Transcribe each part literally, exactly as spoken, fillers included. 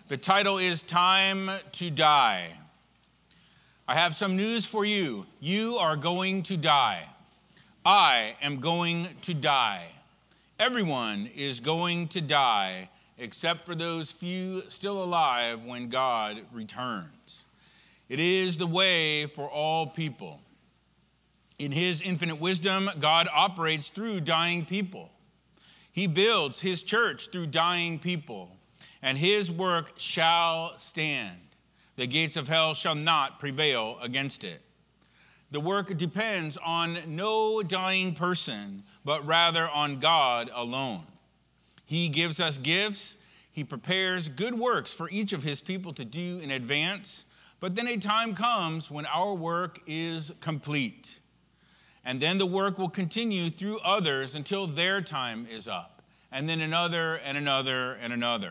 The title is Time to Die. I have some news for you. You are going to die. I am going to die. Everyone is going to die except for those few still alive when God returns. It is the way for all people. In his infinite wisdom, God operates through dying people. He builds his church through dying people, and his work shall stand. The gates of hell shall not prevail against it. The work depends on no dying person, but rather on God alone. He gives us gifts. He prepares good works for each of his people to do in advance. But then a time comes when our work is complete. And then the work will continue through others until their time is up. And then another and another and another.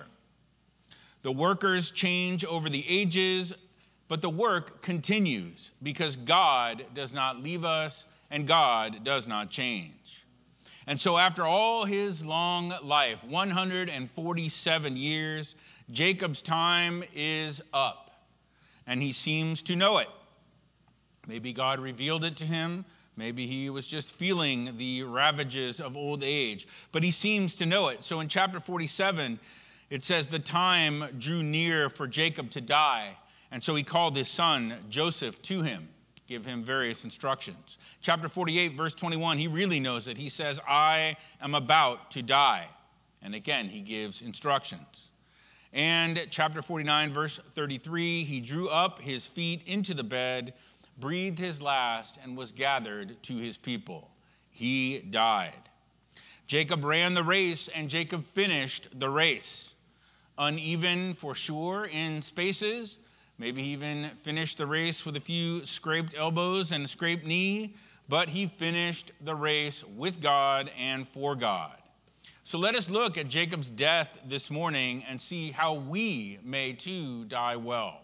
The workers change over the ages, but the work continues because God does not leave us and God does not change. And so after all his long life, one hundred forty-seven years, Jacob's time is up, and he seems to know it. Maybe God revealed it to him. Maybe he was just feeling the ravages of old age, but he seems to know it. So in chapter forty-seven, it says the time drew near for Jacob to die, and so he called his son Joseph to him, give him various instructions. Chapter forty-eight, verse twenty-one, he really knows it. He says, I am about to die. And again, he gives instructions. And chapter forty-nine, verse thirty-three, he drew up his feet into the bed, breathed his last, and was gathered to his people. He died. Jacob ran the race, and Jacob finished the race. Uneven for sure in spaces. Maybe he even finished the race with a few scraped elbows and a scraped knee, but he finished the race with God and for God. So let us look at Jacob's death this morning and see how we may too die well.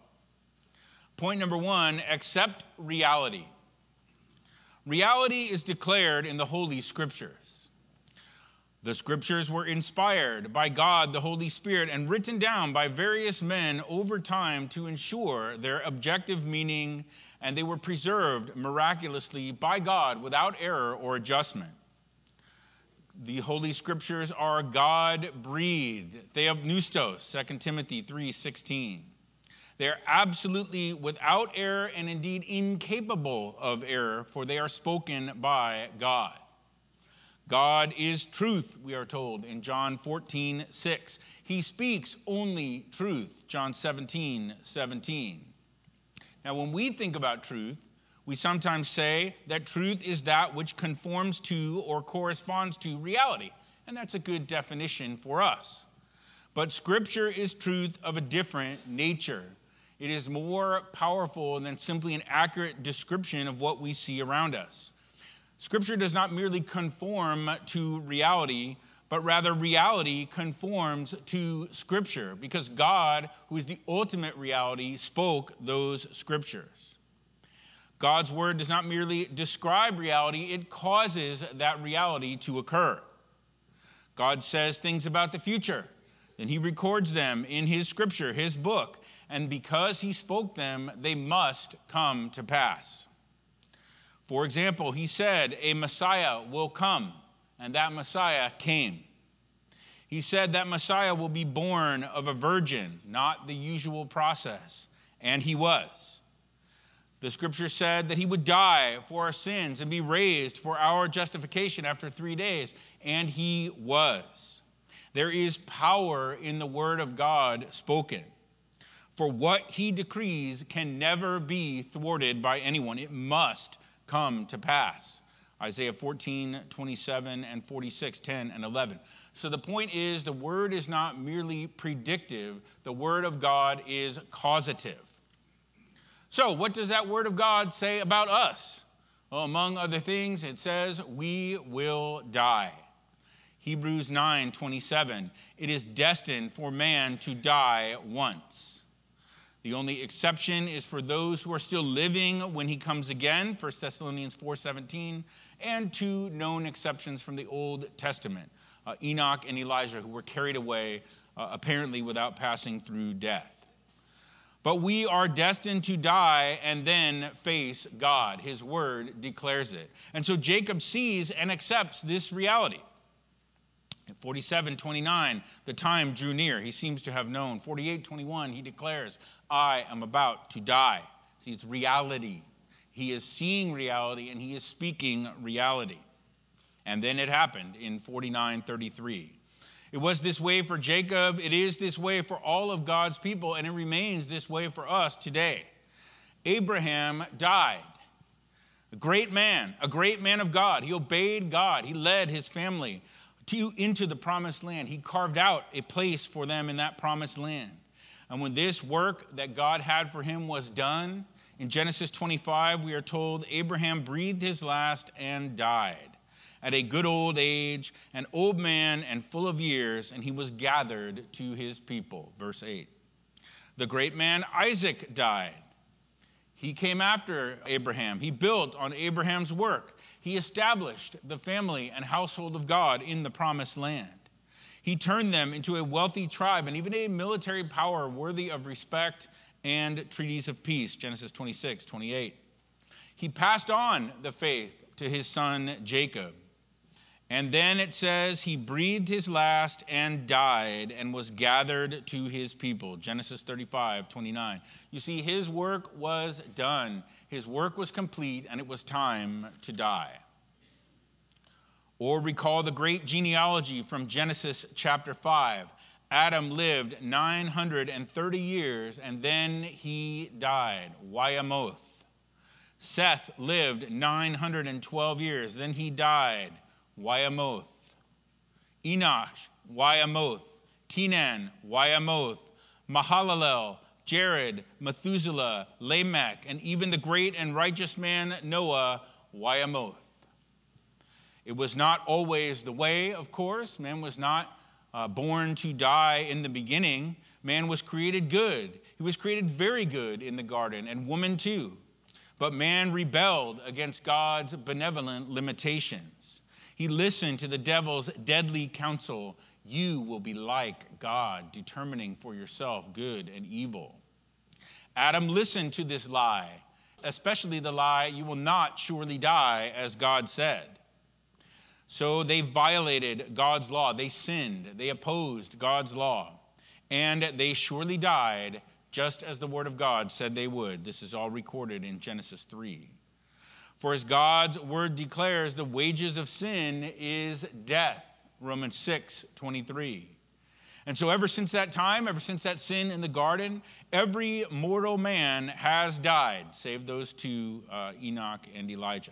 Point number one, accept reality. Reality is declared in the Holy Scriptures. The Scriptures were inspired by God, the Holy Spirit, and written down by various men over time to ensure their objective meaning, and they were preserved miraculously by God without error or adjustment. The Holy Scriptures are God-breathed, theopneustos, Second Timothy three sixteen. They are absolutely without error and indeed incapable of error, for they are spoken by God. God is truth, we are told in John fourteen six. He speaks only truth, John seventeen seventeen. Now, when we think about truth, we sometimes say that truth is that which conforms to or corresponds to reality, and that's a good definition for us. But Scripture is truth of a different nature. It is more powerful than simply an accurate description of what we see around us. Scripture does not merely conform to reality, but rather reality conforms to Scripture, because God, who is the ultimate reality, spoke those Scriptures. God's word does not merely describe reality, it causes that reality to occur. God says things about the future, then he records them in his Scripture, his book, and because he spoke them, they must come to pass. For example, he said a Messiah will come, and that Messiah came. He said that Messiah will be born of a virgin, not the usual process, and he was. The Scripture said that he would die for our sins and be raised for our justification after three days, and he was. There is power in the word of God spoken. For what he decrees can never be thwarted by anyone. It must come to pass. Isaiah fourteen twenty-seven and forty-six ten and eleven. So the point is, the word is not merely predictive. The word of God is causative. So what does that word of God say about us? Well, among other things, it says we will die. Hebrews nine twenty-seven. It is destined for man to die once. The only exception is for those who are still living when he comes again, First Thessalonians four seventeen, and two known exceptions from the Old Testament, uh, Enoch and Elijah, who were carried away uh, apparently without passing through death. But we are destined to die and then face God. His word declares it. And so Jacob sees and accepts this reality. At forty-seven twenty-nine, the time drew near. He seems to have known. forty-eight twenty-one, he declares, I am about to die. See, it's reality. He is seeing reality and he is speaking reality. And then it happened in forty-nine thirty-three. It was this way for Jacob. It is this way for all of God's people, and it remains this way for us today. Abraham died. A great man, a great man of God. He obeyed God. He led his family to, into the promised land. He carved out a place for them in that promised land. And when this work that God had for him was done, in Genesis twenty-five, we are told Abraham breathed his last and died at a good old age, an old man and full of years, and he was gathered to his people. Verse eight. The great man Isaac died. He came after Abraham. He built on Abraham's work. He established the family and household of God in the promised land. He turned them into a wealthy tribe and even a military power worthy of respect and treaties of peace. Genesis twenty-six twenty-eight. He passed on the faith to his son Jacob. And then it says he breathed his last and died and was gathered to his people. Genesis thirty-five twenty-nine. You see, his work was done. His work was complete, and it was time to die. Or recall the great genealogy from Genesis chapter five. Adam lived nine hundred thirty years, and then he died. Wyamoth. Seth lived nine hundred twelve years, then he died. Wyamoth. Enoch, Wyamoth. Kenan, Wyamoth. Mahalalel, Jared, Methuselah, Lamech, and even the great and righteous man Noah, Wyamoth. It was not always the way, of course. Man was not uh, born to die in the beginning. Man was created good. He was created very good in the garden, and woman too. But man rebelled against God's benevolent limitations. He listened to the devil's deadly counsel. You will be like God, determining for yourself good and evil. Adam listened to this lie, especially the lie, you will not surely die, as God said. So they violated God's law. They sinned. They opposed God's law. And they surely died, just as the word of God said they would. This is all recorded in Genesis three. For as God's word declares, the wages of sin is death. Romans six twenty-three. And so ever since that time, ever since that sin in the garden, every mortal man has died, save those two, uh, Enoch and Elijah.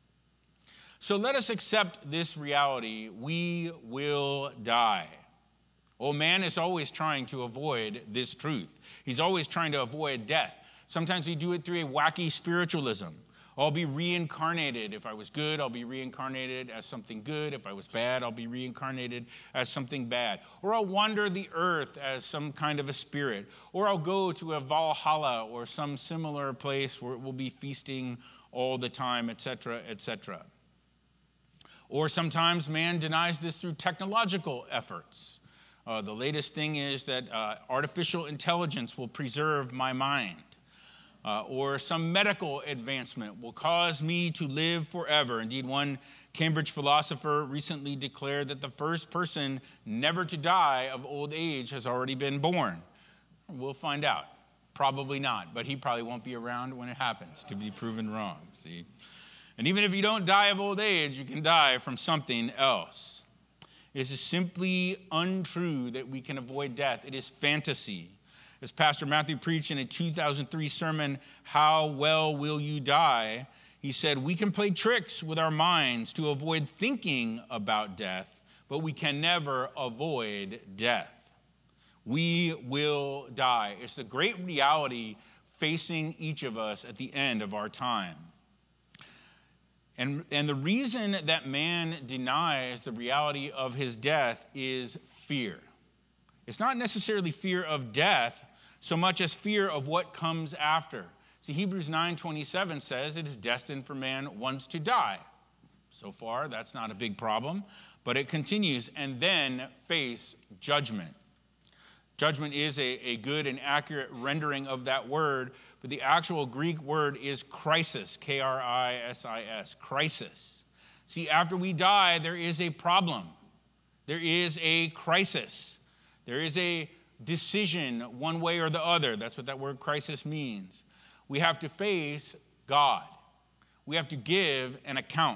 So let us accept this reality. We will die. Oh, man is always trying to avoid this truth. He's always trying to avoid death. Sometimes we do it through a wacky spiritualism. I'll be reincarnated. If I was good, I'll be reincarnated as something good. If I was bad, I'll be reincarnated as something bad. Or I'll wander the earth as some kind of a spirit. Or I'll go to a Valhalla or some similar place where it will be feasting all the time, et cetera, et cetera. Or sometimes man denies this through technological efforts. Uh, the latest thing is that uh, artificial intelligence will preserve my mind. Uh, or some medical advancement will cause me to live forever. Indeed, one Cambridge philosopher recently declared that the first person never to die of old age has already been born. We'll find out. Probably not, but he probably won't be around when it happens to be proven wrong, see? And even if you don't die of old age, you can die from something else. It is simply untrue that we can avoid death. It is fantasy. As Pastor Matthew preached in a two thousand three sermon, How Well Will You Die? He said, we can play tricks with our minds to avoid thinking about death, but we can never avoid death. We will die. It's the great reality facing each of us at the end of our time. And, and the reason that man denies the reality of his death is fear. It's not necessarily fear of death so much as fear of what comes after. See, Hebrews nine twenty-seven says it is destined for man once to die. So far, that's not a big problem, but it continues, and then face judgment. Judgment is a, a good and accurate rendering of that word, but the actual Greek word is crisis, K R I S I S, crisis. See, after we die, there is a problem. There is a crisis. There is a decision one way or the other. That's what that word crisis means. We have to face God. We have to give an account.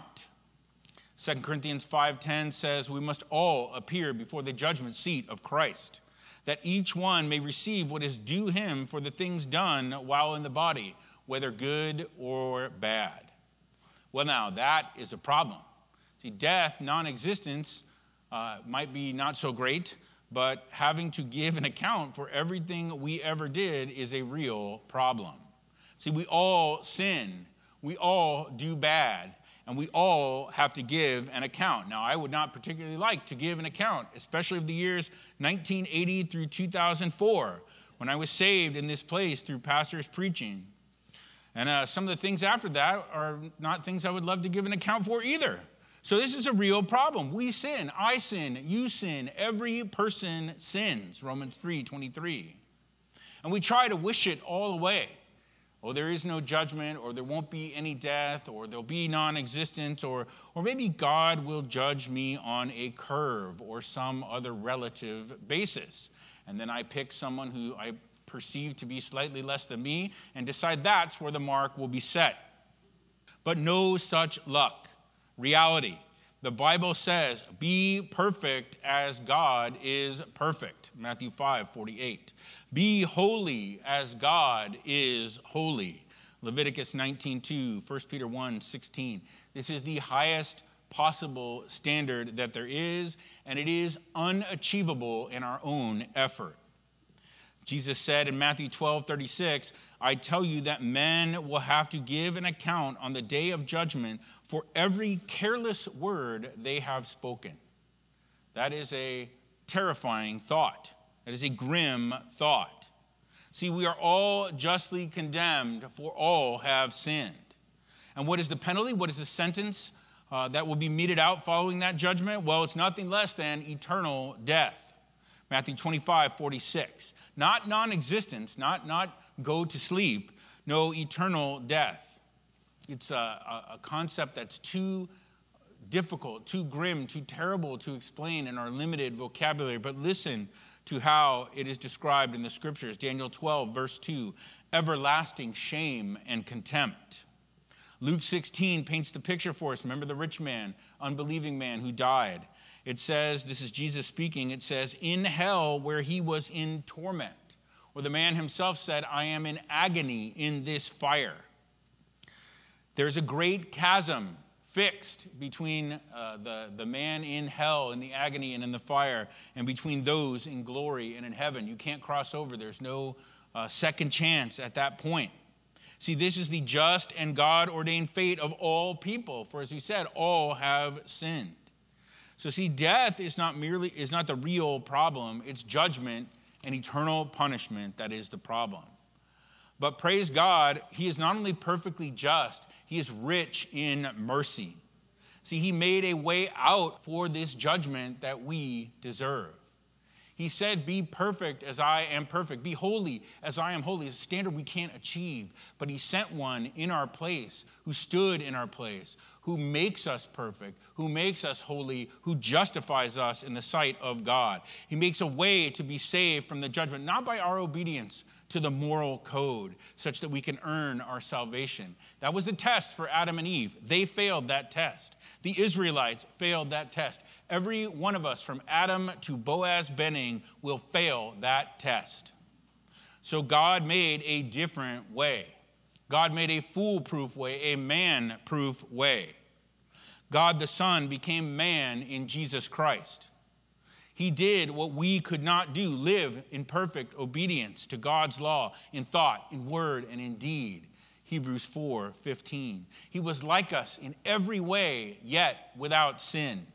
Second Corinthians five ten says we must all appear before the judgment seat of Christ, that each one may receive what is due him for the things done while in the body, whether good or bad. Well, now, that is a problem. See, death, non-existence, uh, might be not so great, but having to give an account for everything we ever did is a real problem. See, we all sin. We all do bad. And we all have to give an account. Now, I would not particularly like to give an account, especially of the years nineteen eighty through two thousand four, when I was saved in this place through pastors preaching. And uh, some of the things after that are not things I would love to give an account for either. So this is a real problem. We sin. I sin. You sin. Every person sins, Romans three twenty-three. And we try to wish it all away. Oh, there is no judgment, or there won't be any death, or there'll be non-existence, or, or maybe God will judge me on a curve or some other relative basis. And then I pick someone who I perceive to be slightly less than me and decide that's where the mark will be set. But no such luck. Reality. The Bible says, be perfect as God is perfect. Matthew five forty-eight. Be holy as God is holy. Leviticus nineteen two, First Peter one sixteen. This is the highest possible standard that there is, and it is unachievable in our own effort. Jesus said in Matthew twelve thirty-six, I tell you that men will have to give an account on the day of judgment for every careless word they have spoken. That is a terrifying thought. That is a grim thought. See, we are all justly condemned, for all have sinned. And what is the penalty? What is the sentence uh, that will be meted out following that judgment? Well, it's nothing less than eternal death. Matthew twenty-five forty-six. Not non-existence, not, not go to sleep. No, eternal death. It's a, a, a concept that's too difficult, too grim, too terrible to explain in our limited vocabulary. But listen to how it is described in the scriptures. Daniel twelve, verse two, everlasting shame and contempt. Luke sixteen paints the picture for us. Remember the rich man, unbelieving man who died. It says, this is Jesus speaking, it says, in hell where he was in torment. Or the man himself said, I am in agony in this fire. There's a great chasm fixed between uh, the, the man in hell, in the agony and in the fire, and between those in glory and in heaven. You can't cross over. There's no uh, second chance at that point. See, this is the just and God-ordained fate of all people. For as we said, all have sinned. So see, death is not merely is not the real problem. It's judgment and eternal punishment that is the problem. But praise God, he is not only perfectly just, he is rich in mercy. See, he made a way out for this judgment that we deserve. He said, be perfect as I am perfect. Be holy as I am holy. It's a standard we can't achieve. But he sent one in our place, who stood in our place, who makes us perfect, who makes us holy, who justifies us in the sight of God. He makes a way to be saved from the judgment, not by our obedience to the moral code, such that we can earn our salvation. That was the test for Adam and Eve. They failed that test. The Israelites failed that test. Every one of us, from Adam to Boaz Benning, will fail that test. So God made a different way. God made a foolproof way, a man-proof way. God the Son became man in Jesus Christ. He did what we could not do, live in perfect obedience to God's law, in thought, in word, and in deed. Hebrews four fifteen. He was like us in every way, yet without sin.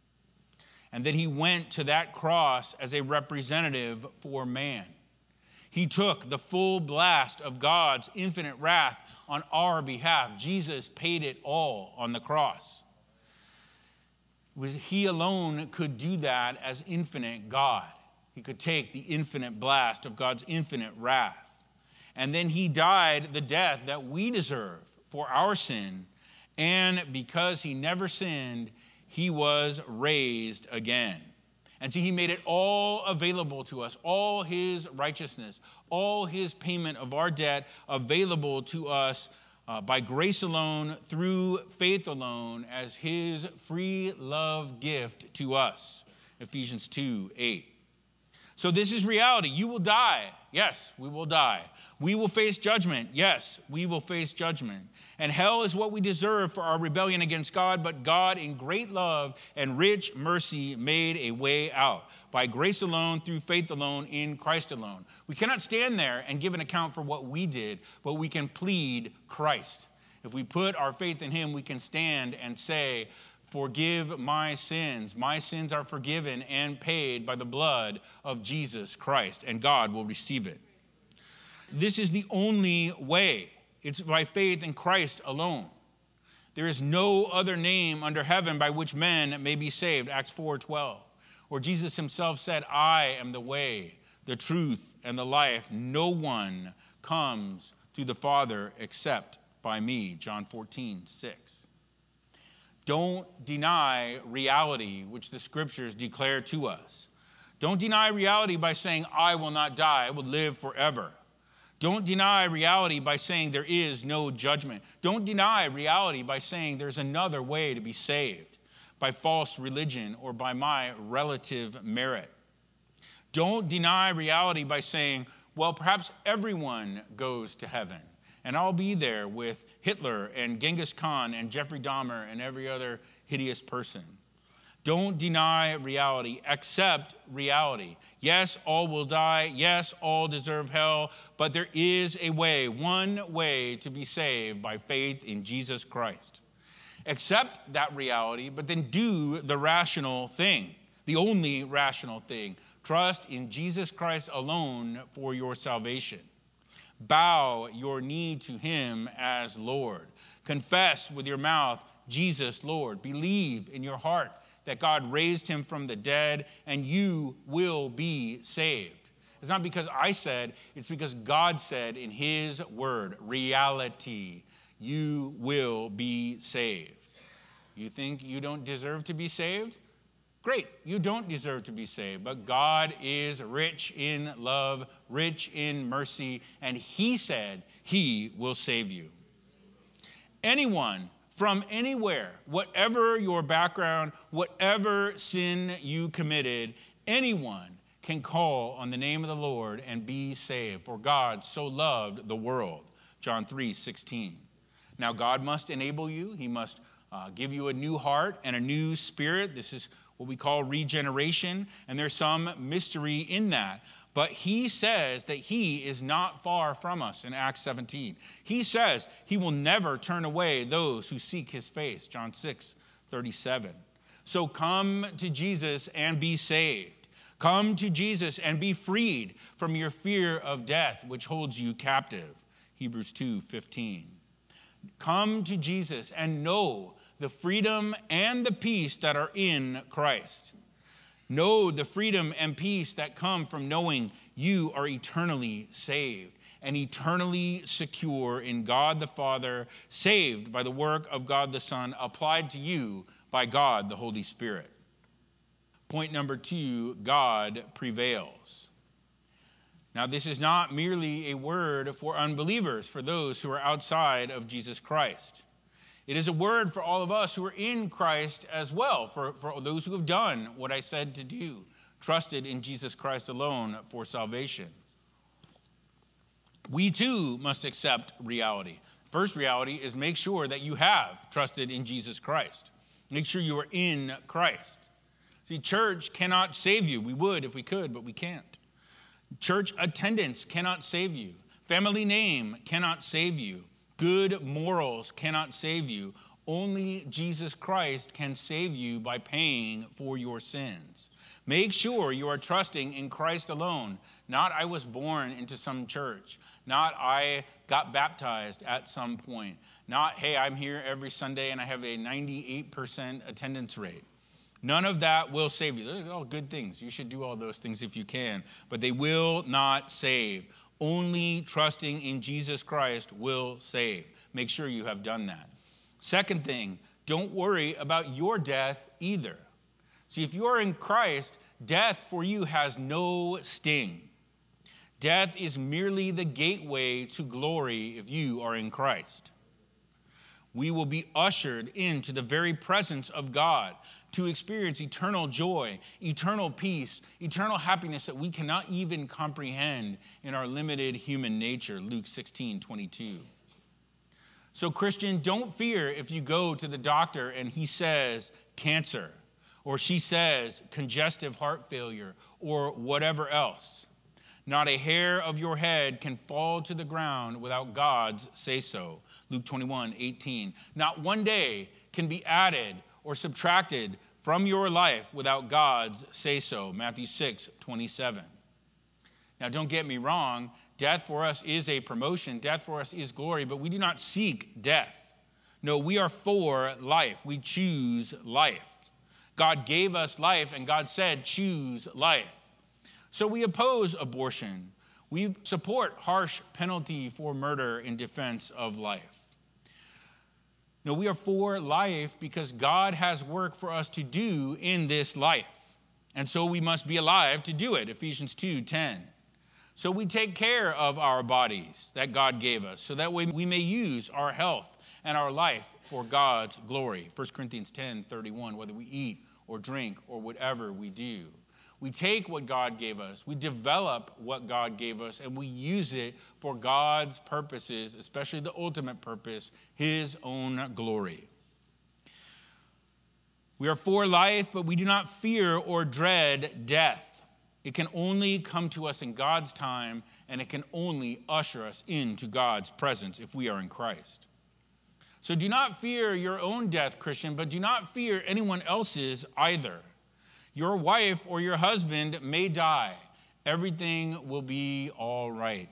And then he went to that cross as a representative for man. He took the full blast of God's infinite wrath on our behalf. Jesus paid it all on the cross. He alone could do that as infinite God. He could take the infinite blast of God's infinite wrath. And then he died the death that we deserve for our sin. And because he never sinned, he was raised again. And so he made it all available to us, all his righteousness, all his payment of our debt available to us uh, by grace alone, through faith alone, as his free love gift to us. Ephesians two eight. So this is reality. You will die. Yes, we will die. We will face judgment. Yes, we will face judgment. And hell is what we deserve for our rebellion against God, but God in great love and rich mercy made a way out. By grace alone, through faith alone, in Christ alone. We cannot stand there and give an account for what we did, but we can plead Christ. If we put our faith in him, we can stand and say, forgive my sins. My sins are forgiven and paid by the blood of Jesus Christ, and God will receive it. This is the only way. It's by faith in Christ alone. There is no other name under heaven by which men may be saved, Acts four twelve. Or Jesus himself said, I am the way, the truth, and the life. No one comes to the Father except by me, John fourteen six. Don't deny reality, which the scriptures declare to us. Don't deny reality by saying, I will not die, I will live forever. Don't deny reality by saying there is no judgment. Don't deny reality by saying there's another way to be saved, by false religion or by my relative merit. Don't deny reality by saying, well, perhaps everyone goes to heaven, and I'll be there with Hitler and Genghis Khan and Jeffrey Dahmer and every other hideous person. Don't deny reality. Accept reality. Yes, all will die. Yes, all deserve hell. But there is a way, one way to be saved by faith in Jesus Christ. Accept that reality, but then do the rational thing, the only rational thing. Trust in Jesus Christ alone for your salvation. Bow your knee to him as Lord. Confess with your mouth, Jesus, Lord. Believe in your heart that God raised him from the dead, and you will be saved. It's not because I said, it's because God said in his word, reality, you will be saved. You think you don't deserve to be saved? Great, you don't deserve to be saved, but God is rich in love, rich in mercy, and he said he will save you. Anyone from anywhere, whatever your background, whatever sin you committed, anyone can call on the name of the Lord and be saved. For God so loved the world, John three sixteen. Now God must enable you. He must uh, give you a new heart and a new spirit. This is what we call regeneration, and there's some mystery in that. But he says that he is not far from us in Acts seventeen. He says he will never turn away those who seek his face, John six thirty-seven. So come to Jesus and be saved. Come to Jesus and be freed from your fear of death, which holds you captive, Hebrews two fifteen. Come to Jesus and know the freedom and the peace that are in Christ. Know the freedom and peace that come from knowing you are eternally saved and eternally secure in God the Father, saved by the work of God the Son, applied to you by God the Holy Spirit. Point number two, God prevails. Now, this is not merely a word for unbelievers, for those who are outside of Jesus Christ. It is a word for all of us who are in Christ as well, for, for those who have done what I said to do, trusted in Jesus Christ alone for salvation. We too must accept reality. First reality is make sure that you have trusted in Jesus Christ. Make sure you are in Christ. See, church cannot save you. We would if we could, but we can't. Church attendance cannot save you. Family name cannot save you. Good morals cannot save you. Only Jesus Christ can save you by paying for your sins. Make sure you are trusting in Christ alone. Not I was born into some church. Not I got baptized at some point. Not, hey, I'm here every Sunday and I have a ninety-eight percent attendance rate. None of that will save you. Those are all good things. You should do all those things if you can, but they will not save. Only trusting in Jesus Christ will save. Make sure you have done that. Second thing, don't worry about your death either. See, if you are in Christ, death for you has no sting. Death is merely the gateway to glory if you are in Christ. We will be ushered into the very presence of God to experience eternal joy, eternal peace, eternal happiness that we cannot even comprehend in our limited human nature, Luke sixteen twenty-two. So, Christian, don't fear if you go to the doctor and he says cancer, or she says congestive heart failure, or whatever else. Not a hair of your head can fall to the ground without God's say-so. Luke twenty-one eighteen. Not one day can be added or subtracted from your life without God's say-so. Matthew six twenty-seven. Now, don't get me wrong. Death for us is a promotion. Death for us is glory, but we do not seek death. No, we are for life. We choose life. God gave us life, and God said, choose life. So we oppose abortion. We support harsh penalty for murder in defense of life. No, we are for life because God has work for us to do in this life. And so we must be alive to do it, Ephesians two ten. So we take care of our bodies that God gave us, so that way we may use our health and our life for God's glory. First Corinthians ten thirty-one, whether we eat or drink or whatever we do. We take what God gave us, we develop what God gave us, and we use it for God's purposes, especially the ultimate purpose, his own glory. We are for life, but we do not fear or dread death. It can only come to us in God's time, and it can only usher us into God's presence if we are in Christ. So do not fear your own death, Christian, but do not fear anyone else's either. Your wife or your husband may die. Everything will be all right.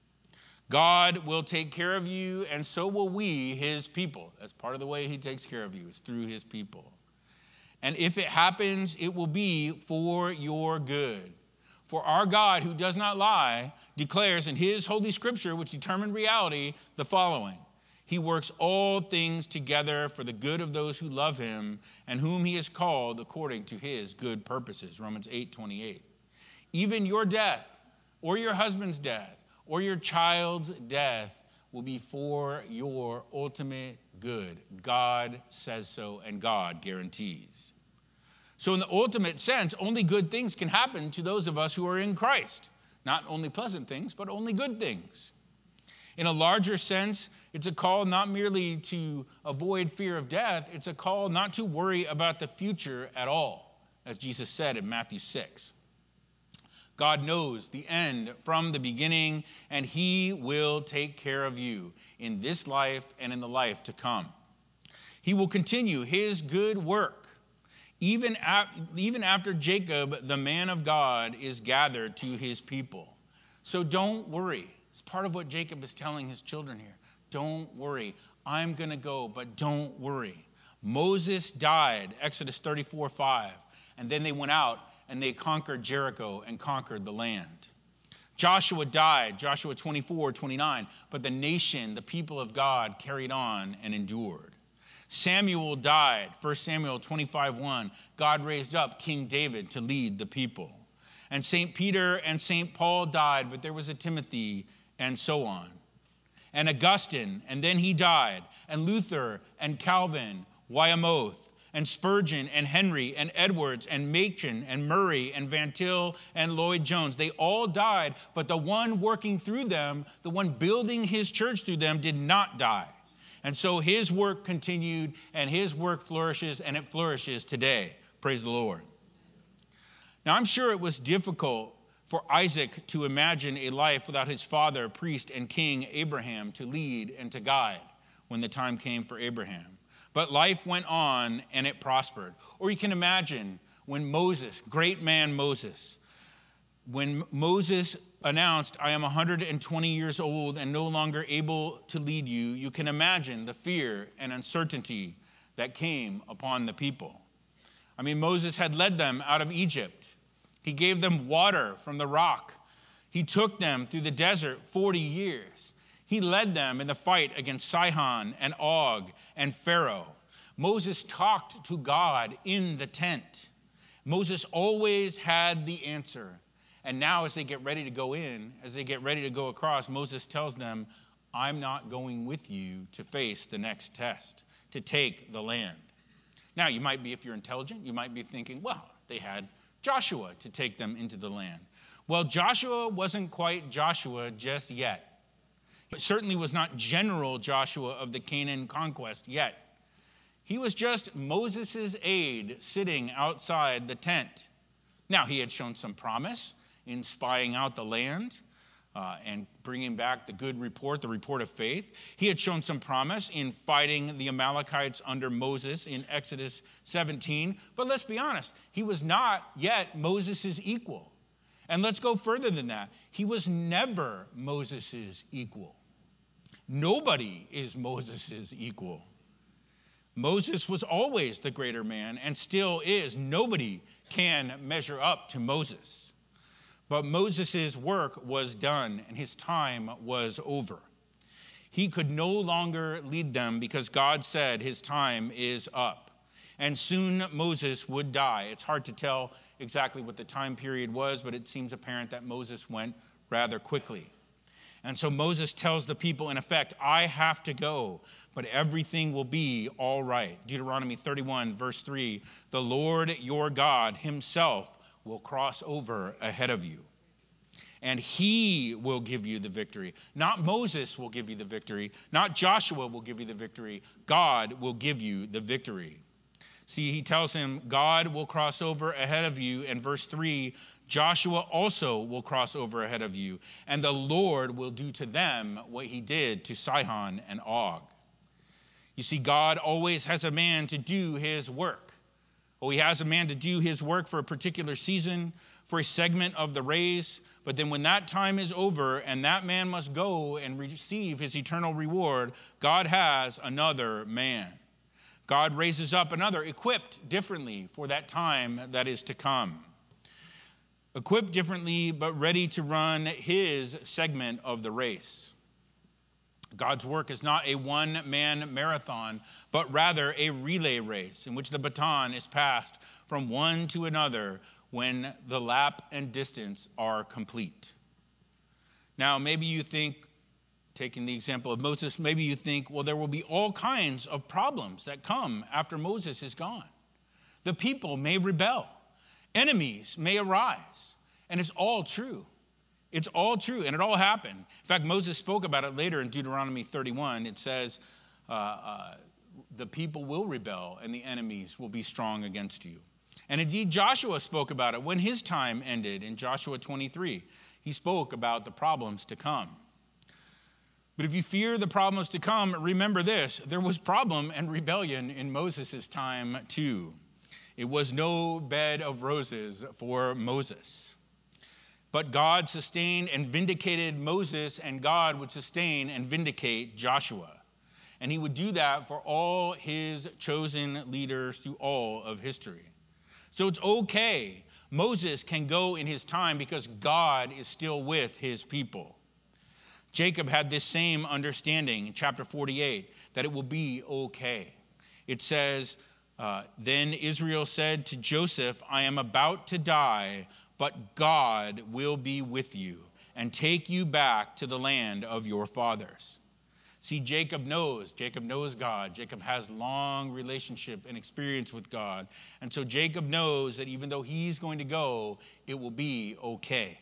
God will take care of you, and so will we, his people. That's part of the way he takes care of you, is through his people. And if it happens, it will be for your good. For our God, who does not lie, declares in his holy scripture, which determined reality, the following. He works all things together for the good of those who love him and whom he has called according to his good purposes. Romans eight twenty-eight. Even your death or your husband's death or your child's death will be for your ultimate good. God says so, and God guarantees. So in the ultimate sense, only good things can happen to those of us who are in Christ. Not only pleasant things, but only good things. In a larger sense, it's a call not merely to avoid fear of death, it's a call not to worry about the future at all, as Jesus said in Matthew six. God knows the end from the beginning, and he will take care of you in this life and in the life to come. He will continue his good work, even, at, even after Jacob, the man of God, is gathered to his people. So don't worry. It's part of what Jacob is telling his children here. Don't worry. I'm going to go, but don't worry. Moses died, Exodus thirty-four five, and then they went out and they conquered Jericho and conquered the land. Joshua died, Joshua twenty-four twenty-nine, but the nation, the people of God, carried on and endured. Samuel died, First Samuel twenty-five one. God raised up King David to lead the people. And Saint Peter and Saint Paul died, but there was a Timothy, and so on. And Augustine, and then he died. And Luther, and Calvin, Weymouth, and Spurgeon, and Henry, and Edwards, and Machen, and Murray, and Van Til, and Lloyd Jones. They all died, but the one working through them, the one building his church through them, did not die. And so his work continued, and his work flourishes, and it flourishes today. Praise the Lord. Now, I'm sure it was difficult for Isaac to imagine a life without his father, priest, and king Abraham to lead and to guide when the time came for Abraham. But life went on and it prospered. Or you can imagine when Moses, great man Moses, when Moses announced, I am one hundred twenty years old and no longer able to lead you, you can imagine the fear and uncertainty that came upon the people. I mean, Moses had led them out of Egypt. He gave them water from the rock. He took them through the desert forty years. He led them in the fight against Sihon and Og and Pharaoh. Moses talked to God in the tent. Moses always had the answer. And now as they get ready to go in, as they get ready to go across, Moses tells them, I'm not going with you to face the next test, to take the land. Now, you might be, if you're intelligent, you might be thinking, well, they had Joshua to take them into the land. Well, Joshua wasn't quite Joshua just yet. He certainly was not General Joshua of the Canaan conquest yet. He was just Moses' aide sitting outside the tent. Now, he had shown some promise in spying out the land uh, and bringing back the good report, the report of faith. He had shown some promise in fighting the Amalekites under Moses in Exodus seventeen. But let's be honest, he was not yet Moses' equal. And let's go further than that. He was never Moses' equal. Nobody is Moses' equal. Moses was always the greater man and still is. Nobody can measure up to Moses. But Moses' work was done and his time was over. He could no longer lead them because God said his time is up. And soon Moses would die. It's hard to tell exactly what the time period was, but it seems apparent that Moses went rather quickly. And so Moses tells the people, in effect, I have to go, but everything will be all right. Deuteronomy thirty-one, verse three, the Lord your God himself will cross over ahead of you. And he will give you the victory. Not Moses will give you the victory. Not Joshua will give you the victory. God will give you the victory. See, he tells him, God will cross over ahead of you. And verse three, Joshua also will cross over ahead of you. And the Lord will do to them what he did to Sihon and Og. You see, God always has a man to do his work. Well, he has a man to do his work for a particular season, for a segment of the race. But then when that time is over and that man must go and receive his eternal reward, God has another man. God raises up another, equipped differently for that time that is to come. Equipped differently, but ready to run his segment of the race. God's work is not a one-man marathon, but rather a relay race in which the baton is passed from one to another when the lap and distance are complete. Now, maybe you think, taking the example of Moses, maybe you think, well, there will be all kinds of problems that come after Moses is gone. The people may rebel. Enemies may arise. And it's all true. It's all true, and it all happened. In fact, Moses spoke about it later in Deuteronomy thirty-one. It says, uh, uh, the people will rebel, and the enemies will be strong against you. And indeed, Joshua spoke about it when his time ended in Joshua twenty-three. He spoke about the problems to come. But if you fear the problems to come, remember this. There was problem and rebellion in Moses' time too. It was no bed of roses for Moses. But God sustained and vindicated Moses, and God would sustain and vindicate Joshua. And he would do that for all his chosen leaders through all of history. So it's okay. Moses can go in his time because God is still with his people. Jacob had this same understanding in chapter forty-eight, that it will be okay. It says, uh, then Israel said to Joseph, I am about to die, but God will be with you and take you back to the land of your fathers. See, Jacob knows. Jacob knows God. Jacob has long relationship and experience with God. And so Jacob knows that even though he's going to go, it will be okay.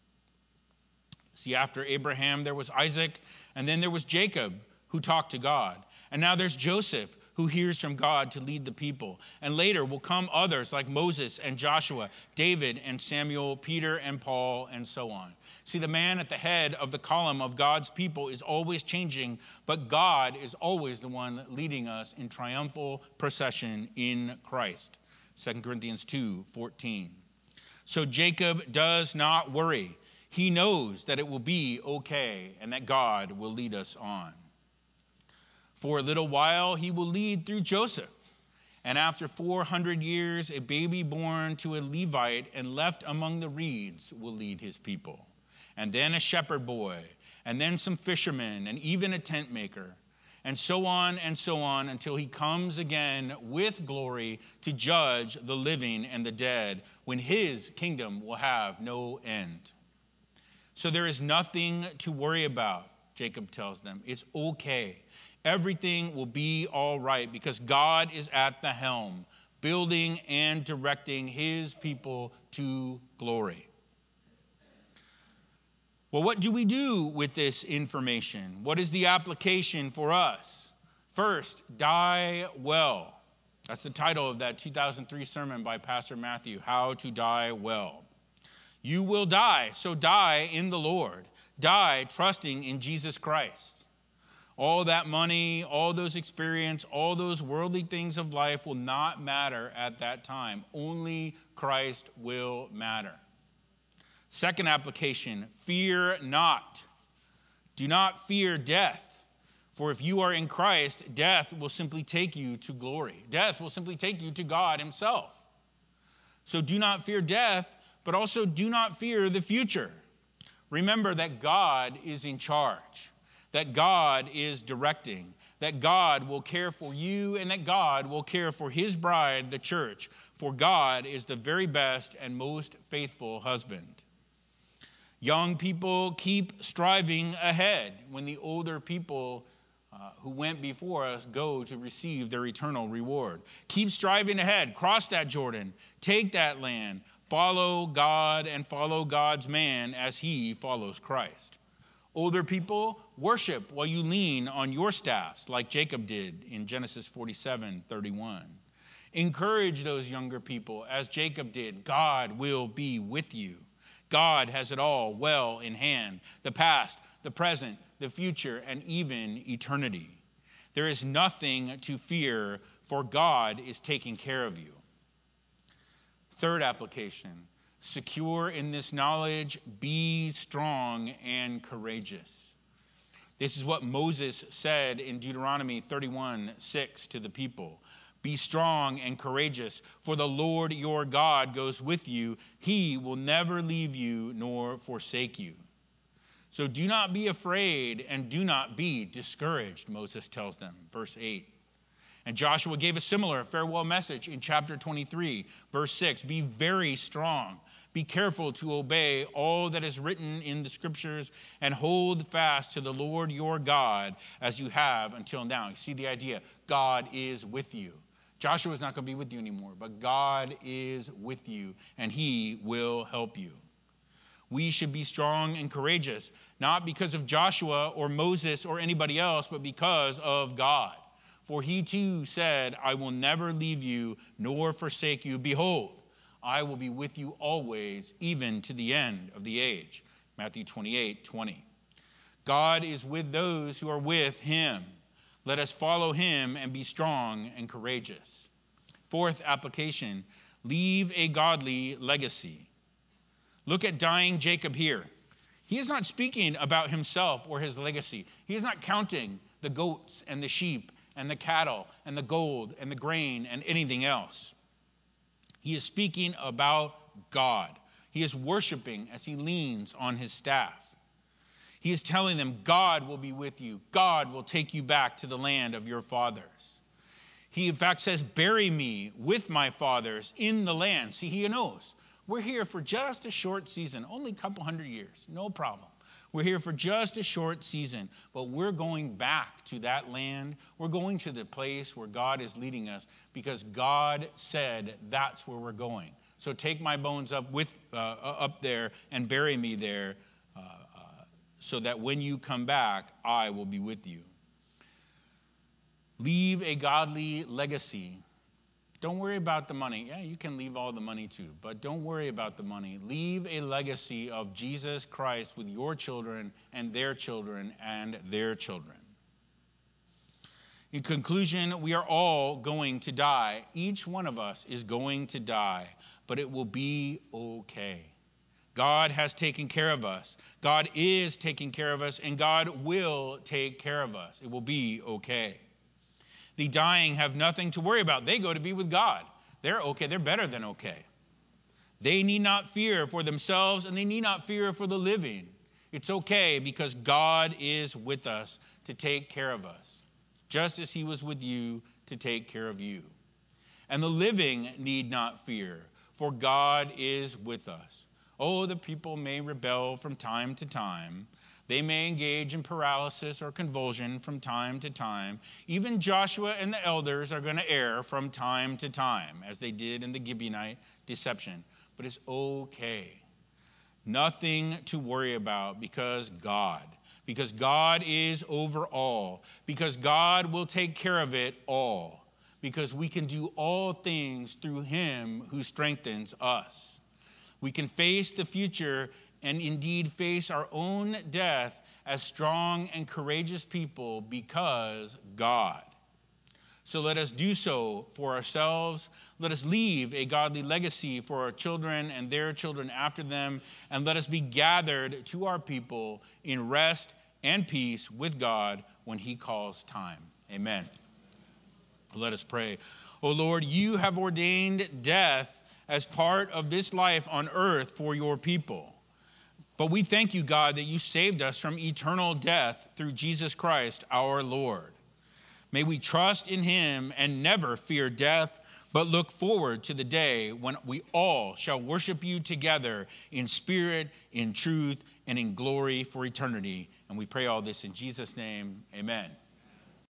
See, after Abraham, there was Isaac, and then there was Jacob, who talked to God. And now there's Joseph, who hears from God to lead the people. And later will come others like Moses and Joshua, David and Samuel, Peter and Paul, and so on. See, the man at the head of the column of God's people is always changing, but God is always the one leading us in triumphal procession in Christ. Second Corinthians two fourteen. So Jacob does not worry. He knows that it will be okay and that God will lead us on. For a little while, he will lead through Joseph. And after four hundred years, a baby born to a Levite and left among the reeds will lead his people. And then a shepherd boy, and then some fishermen, and even a tent maker, and so on and so on until he comes again with glory to judge the living and the dead, when his kingdom will have no end. So there is nothing to worry about, Jacob tells them. It's okay. Everything will be all right because God is at the helm, building and directing his people to glory. Well, what do we do with this information? What is the application for us? First, die well. That's the title of that two thousand three sermon by Pastor Matthew, How to Die Well. You will die, so die in the Lord. Die trusting in Jesus Christ. All that money, all those experience, all those worldly things of life will not matter at that time. Only Christ will matter. Second application, fear not. Do not fear death. For if you are in Christ, death will simply take you to glory. Death will simply take you to God himself. So do not fear death, but also do not fear the future. Remember that God is in charge, that God is directing, that God will care for you, and that God will care for his bride, the church. For God is the very best and most faithful husband. Young people, keep striving ahead when the older people uh, who went before us go to receive their eternal reward. Keep striving ahead. Cross that Jordan. Take that land. Follow God and follow God's man as he follows Christ. Older people, worship while you lean on your staffs like Jacob did in Genesis forty-seven thirty-one. Encourage those younger people as Jacob did. God will be with you. God has it all well in hand, the past, the present, the future, and even eternity. There is nothing to fear, for God is taking care of you. Third application, secure in this knowledge, be strong and courageous. This is what Moses said in Deuteronomy thirty-one six to the people. Be strong and courageous, for the Lord your God goes with you. He will never leave you nor forsake you. So do not be afraid and do not be discouraged, Moses tells them, verse eight. And Joshua gave a similar farewell message in chapter twenty-three, verse six. Be very strong. Be careful to obey all that is written in the scriptures and hold fast to the Lord your God as you have until now. You see the idea? God is with you. Joshua is not going to be with you anymore, but God is with you, and he will help you. We should be strong and courageous, not because of Joshua or Moses or anybody else, but because of God. For he too said, I will never leave you nor forsake you. Behold, I will be with you always, even to the end of the age. Matthew twenty-eight twenty. God is with those who are with him. Let us follow him and be strong and courageous. Fourth application, leave a godly legacy. Look at dying Jacob here. He is not speaking about himself or his legacy. He is not counting the goats and the sheep and the cattle and the gold and the grain and anything else. He is speaking about God. He is worshiping as he leans on his staff. He is telling them, God will be with you. God will take you back to the land of your fathers. He, in fact, says, bury me with my fathers in the land. See, he knows. We're here for just a short season, only a couple hundred years, no problem. We're here for just a short season, but we're going back to that land. We're going to the place where God is leading us because God said that's where we're going. So take my bones up with uh, up there and bury me there, uh, uh, so that when you come back, I will be with you. Leave a godly legacy. Don't worry about the money. Yeah, you can leave all the money too, but don't worry about the money. Leave a legacy of Jesus Christ with your children and their children and their children. In conclusion, we are all going to die. Each one of us is going to die, but it will be okay. God has taken care of us. God is taking care of us, and God will take care of us. It will be okay. The dying have nothing to worry about. They go to be with God. They're okay. They're better than okay. They need not fear for themselves, and they need not fear for the living. It's okay because God is with us to take care of us, just as he was with you to take care of you. And the living need not fear, for God is with us. Oh, the people may rebel from time to time. They may engage in paralysis or convulsion from time to time. Even Joshua and the elders are going to err from time to time, as they did in the Gibeonite deception. But it's okay. Nothing to worry about because God, because God is over all, because God will take care of it all, because we can do all things through him who strengthens us. We can face the future and indeed face our own death as strong and courageous people because God. So let us do so for ourselves. Let us leave a godly legacy for our children and their children after them. And let us be gathered to our people in rest and peace with God when he calls time. Amen. Let us pray. O Lord, you have ordained death as part of this life on earth for your people. But we thank you, God, that you saved us from eternal death through Jesus Christ, our Lord. May we trust in him and never fear death, but look forward to the day when we all shall worship you together in spirit, in truth, and in glory for eternity. And we pray all this in Jesus' name. Amen.